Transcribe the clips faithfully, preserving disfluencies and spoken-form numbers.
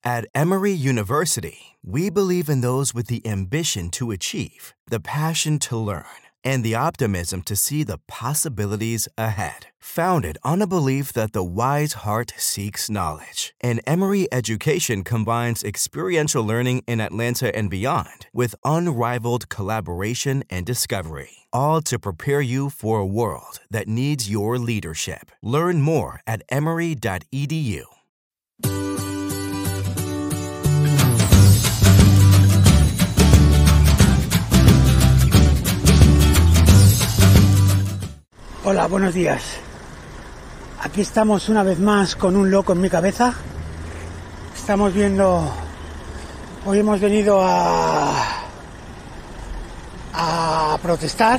At Emory University, we believe in those with the ambition to achieve, the passion to learn, and the optimism to see the possibilities ahead. Founded on a belief that the wise heart seeks knowledge, and Emory Education combines experiential learning in Atlanta and beyond with unrivaled collaboration and discovery, all to prepare you for a world that needs your leadership. Learn more at emory dot e d u. Hola, buenos días. Aquí estamos una vez más con un loco en mi cabeza. Estamos viendo... Hoy hemos venido a... a protestar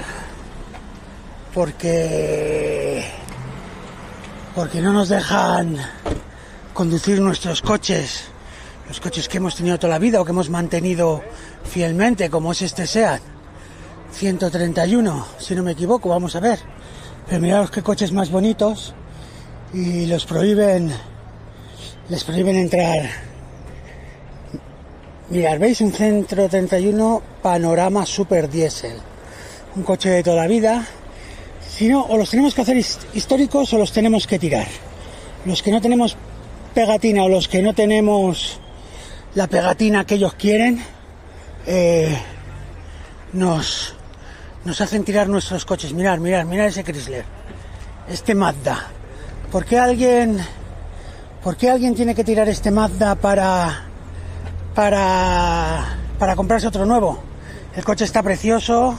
porque... porque no nos dejan conducir nuestros coches, los coches que hemos tenido toda la vida o que hemos mantenido fielmente, como es este SEAT ciento treinta y uno, si no me equivoco, vamos a ver. Pero miraos qué coches más bonitos, y los prohíben, les prohíben entrar. Mirad, ¿veis? Un ciento treinta y uno Panorama Super Diesel, un coche de toda la vida. Si no, o los tenemos que hacer históricos o los tenemos que tirar. Los que no tenemos pegatina o los que no tenemos la pegatina que ellos quieren, eh, nos... nos hacen tirar nuestros coches. Mirad, mirad, mirad ese Chrysler, este Mazda. ¿Por qué alguien, por qué alguien tiene que tirar este Mazda para, para, para comprarse otro nuevo? El coche está precioso,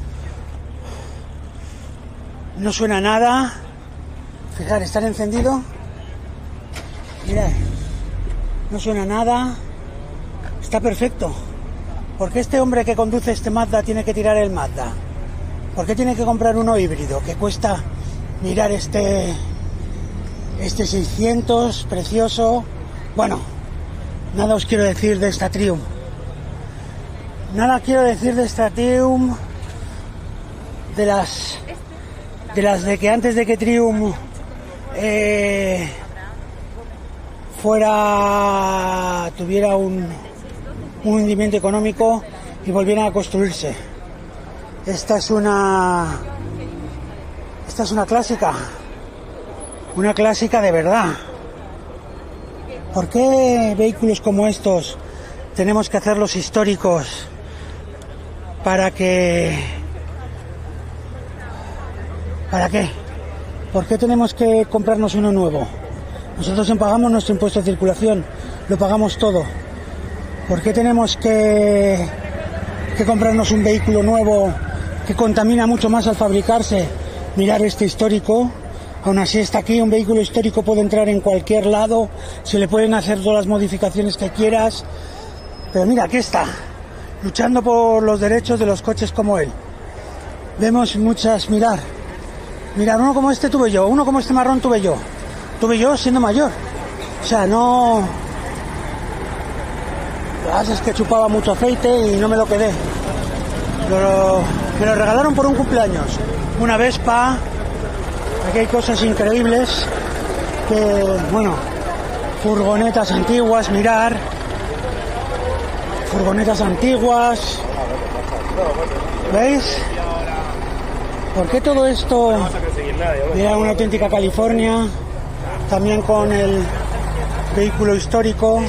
no suena nada. Fijar, está encendido. Mirad, no suena nada, está perfecto. ¿Por qué este hombre que conduce este Mazda tiene que tirar el Mazda? ¿Por qué tiene que comprar uno híbrido que cuesta, mirar este este seiscientos, precioso? Bueno, nada os quiero decir de esta Triumph. Nada quiero decir de esta Triumph, de las de las de que antes de que Triumph eh, fuera tuviera un un hundimiento económico y volvieran a construirse. Esta es una esta es una clásica, una clásica de verdad. ¿Por qué vehículos como estos tenemos que hacerlos históricos para que para qué? ¿Por qué tenemos que comprarnos uno nuevo? Nosotros pagamos nuestro impuesto de circulación, lo pagamos todo. ¿Por qué tenemos que, que comprarnos un vehículo nuevo que contamina mucho más al fabricarse? Mirar este histórico, aún así está aquí. Un vehículo histórico puede entrar en cualquier lado, se le pueden hacer todas las modificaciones que quieras, pero mira, aquí está, luchando por los derechos de los coches como él. Vemos muchas, mirar, mirar, uno como este tuve yo, uno como este marrón tuve yo, tuve yo siendo mayor, o sea, no... es que chupaba mucho aceite y no me lo quedé. Pero me lo regalaron por un cumpleaños. Una Vespa. Aquí hay cosas increíbles. Que, bueno, furgonetas antiguas, mirar. Furgonetas antiguas. ¿Veis? ¿Por qué todo esto? Mira, una auténtica California. También con el vehículo histórico.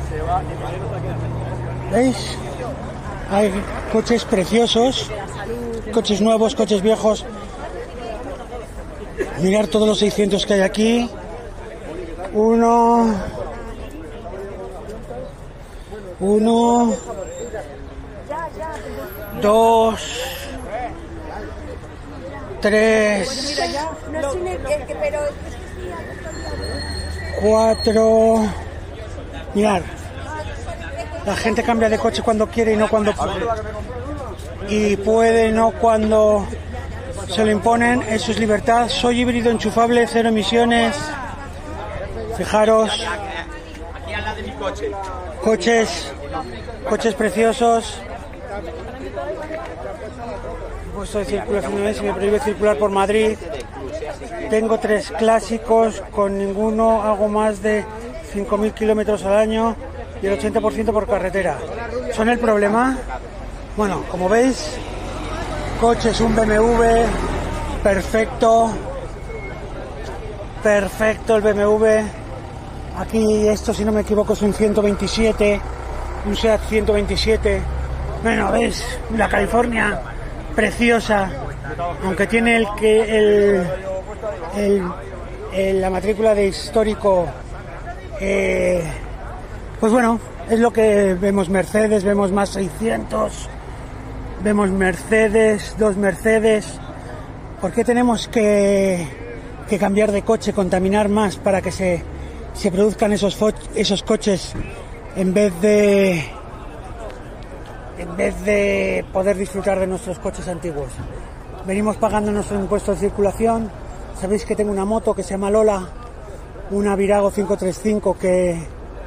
¿Veis? Hay coches preciosos, coches nuevos, coches viejos. Mirar todos los seiscientos que hay aquí. Uno, uno, dos, tres, cuatro. Mirad. La gente cambia de coche cuando quiere y no cuando puede. Y puede, no cuando se lo imponen. Eso es libertad. Soy híbrido enchufable, cero emisiones. Fijaros. Coches. Coches preciosos. Puesto de circulación, se me prohíbe circular por Madrid. Tengo tres clásicos, con ninguno hago más de cinco mil kilómetros al año. y el ochenta por ciento por carretera. ¿Son el problema? Bueno, como veis, coche es un B M W, perfecto, perfecto el B M W. Aquí esto, si no me equivoco, es un ciento veintisiete, un SEAT ciento veintisiete. Bueno, veis, la California, preciosa, aunque tiene el que el, el, el la matrícula de histórico, eh, pues bueno, es lo que vemos. Mercedes, vemos más seiscientos, vemos Mercedes, dos Mercedes. ¿Por qué tenemos que, que cambiar de coche, contaminar más para que se, se produzcan esos, fo- esos coches en vez de en vez de poder disfrutar de nuestros coches antiguos? Venimos pagando nuestro impuesto de circulación. Sabéis que tengo una moto que se llama Lola, una Virago cinco treinta y cinco que,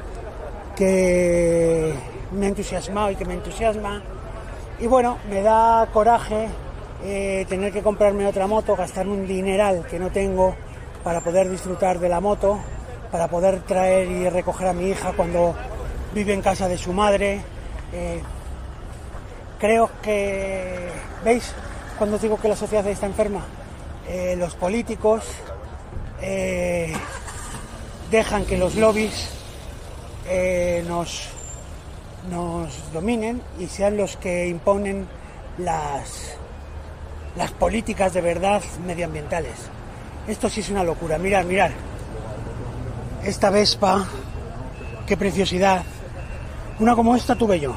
que me ha entusiasmado y que me entusiasma. Y bueno, me da coraje eh, tener que comprarme otra moto, gastarme un dineral que no tengo para poder disfrutar de la moto, para poder traer y recoger a mi hija cuando vive en casa de su madre. Eh, creo que, ¿veis? Cuando os digo que la sociedad está enferma, eh, los políticos eh, dejan que los lobbies eh, nos, nos dominen y sean los que imponen las, las políticas de verdad medioambientales. Esto sí es una locura. Mirad, mirad. Esta Vespa, qué preciosidad. Una como esta tuve yo.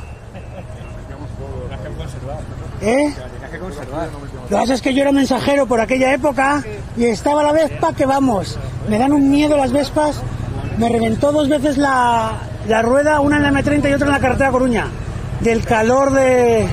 ¿Eh? Lo que pasa es que yo era mensajero por aquella época y estaba la Vespa que vamos, me dan un miedo las Vespas. Me reventó dos veces la, la rueda, una en la eme treinta y otra en la carretera Coruña, del calor de...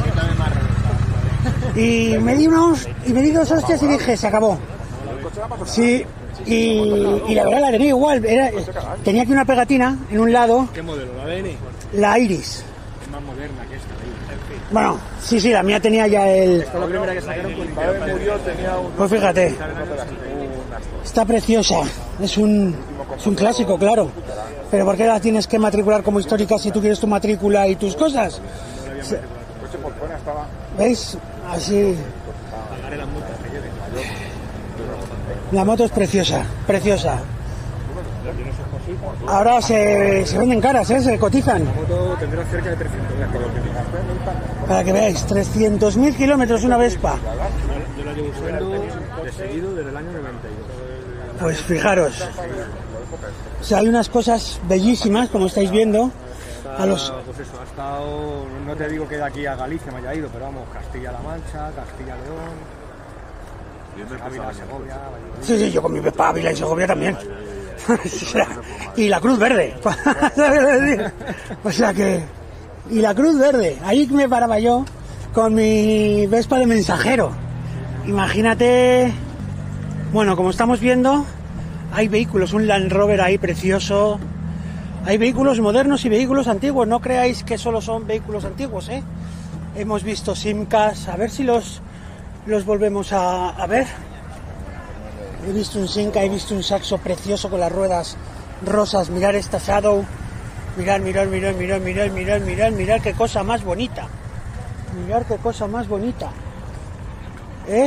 Y me di unos, y me di dos hostias y dije, se acabó. Sí, y, y la verdad la tenía igual, era, tenía aquí una pegatina en un lado. ¿Qué modelo? ¿La D N? La Iris. Es más moderna que esta. Bueno, sí, sí, la mía tenía ya el... Esta es la primera que sacaron con Pues fíjate, está preciosa, es un, es un clásico, claro. Pero ¿por qué la tienes que matricular como histórica si tú quieres tu matrícula y tus cosas? ¿Veis? Así... La moto es preciosa, preciosa. Ahora se, se venden caras, ¿eh? Se cotizan. La moto tendrá cerca de trescientos mil. Para que veáis, trescientos mil kilómetros una Vespa. Yo la llevo usando de seguido desde el año noventa y dos. Pues fijaros. O sea, hay unas cosas bellísimas, como estáis viendo. A los... Pues eso, ha estado, no te digo que de aquí a Galicia me haya ido, pero vamos, Castilla-La Mancha, Castilla-León, Ávila, Segovia, Valladolid. Sí, sí, yo con mi Vespa Ávila y Segovia también. Y la Cruz Verde. O sea que... Y la Cruz Verde. Ahí me paraba yo con mi Vespa de mensajero. Imagínate... Bueno, como estamos viendo, hay vehículos, un Land Rover ahí precioso. Hay vehículos modernos y vehículos antiguos. No creáis que solo son vehículos antiguos, ¿eh? Hemos visto Simcas. A ver si los, los volvemos a, a ver. He visto un Simca, he visto un Saxo precioso con las ruedas rosas. Mirad esta Shadow. Mirad, mirad, mirad, mirad, mirad, mirad, mirad, mirad qué cosa más bonita. Mirad qué cosa más bonita. ¿Eh?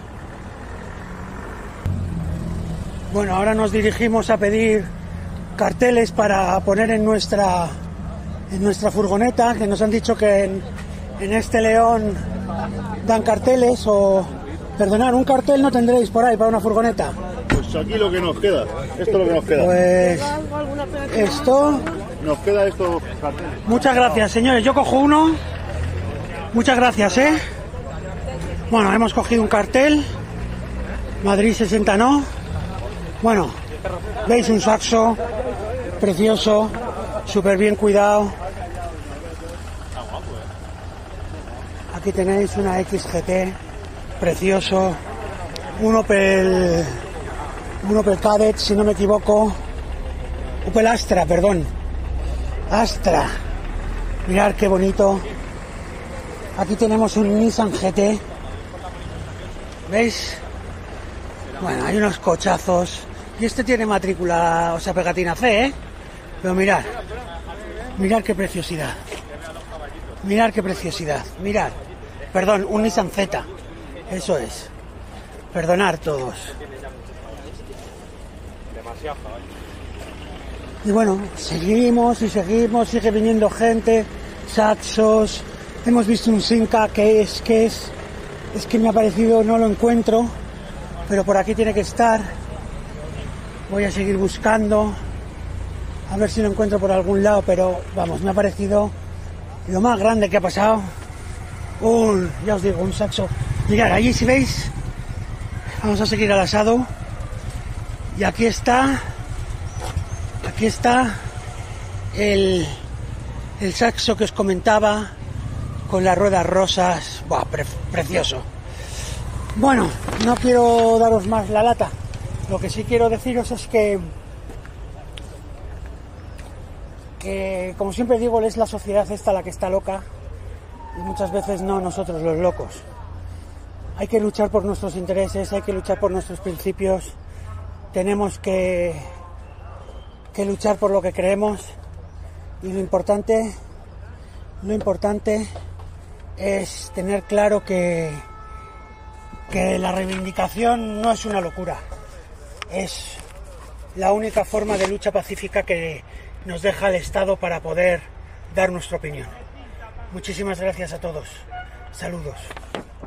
Bueno, ahora nos dirigimos a pedir carteles para poner en nuestra en nuestra furgoneta, que nos han dicho que en, en este León dan carteles o... Perdonad, un cartel no tendréis por ahí para una furgoneta. Pues aquí lo que nos queda, esto es lo que nos queda. Pues esto... Nos queda estos carteles. Muchas gracias, señores. Yo cojo uno. Muchas gracias, ¿eh? Bueno, hemos cogido un cartel. Madrid sesenta no. Bueno, veis un Saxo precioso, súper bien cuidado. Aquí tenéis una X G T precioso, un Opel, un Opel Kadett, si no me equivoco, Opel Astra, perdón, Astra. Mirad qué bonito. Aquí tenemos un Nissan G T. ¿Veis? Bueno, hay unos cochazos. Y este tiene matrícula, o sea, pegatina C, ¿eh? Pero mirad. Mirad qué preciosidad. Mirad qué preciosidad. Mirad. Perdón, un Nissan Z. Eso es. Perdonar todos. Y bueno, seguimos y seguimos, sigue viniendo gente, saxos. Hemos visto un Simca que es, que es, es que me ha parecido, no lo encuentro, pero por aquí tiene que estar. Voy a seguir buscando, a ver si lo encuentro por algún lado, pero vamos, me ha parecido lo más grande que ha pasado. Un, ya os digo, un saxo. Mirad, allí si veis, vamos a seguir al asado. Y aquí está, aquí está el, el saxo que os comentaba, con las ruedas rosas. Buah, pre- precioso. Bueno, no quiero daros más la lata. Lo que sí quiero deciros es que, que como siempre digo, es la sociedad esta la que está loca, y muchas veces no nosotros los locos. Hay que luchar por nuestros intereses, hay que luchar por nuestros principios, tenemos que, que luchar por lo que creemos, y lo importante, lo importante es tener claro que, que la reivindicación no es una locura, es la única forma de lucha pacífica que nos deja el Estado para poder dar nuestra opinión. Muchísimas gracias a todos. Saludos.